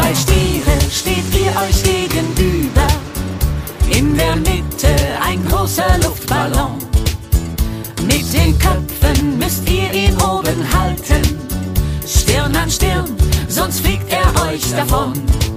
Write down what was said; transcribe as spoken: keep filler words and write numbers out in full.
Zwei Stiere steht ihr euch gegenüber, in der Mitte ein großer Luftballon. Mit den Köpfen müsst ihr ihn oben halten, Stirn an Stirn, sonst fliegt er euch davon.